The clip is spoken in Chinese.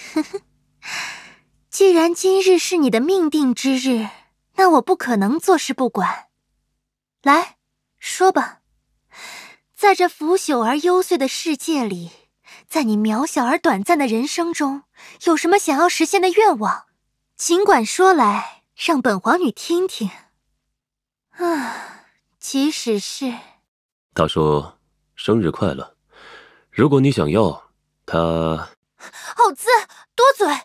既然今日是你的命定之日，那我不可能坐视不管。来，说吧，在这腐朽而幽邃的世界里，在你渺小而短暂的人生中，有什么想要实现的愿望？尽管说来，让本皇女听听。即使是…… 大叔，生日快乐！如果你想要，他…… 好滋，多嘴！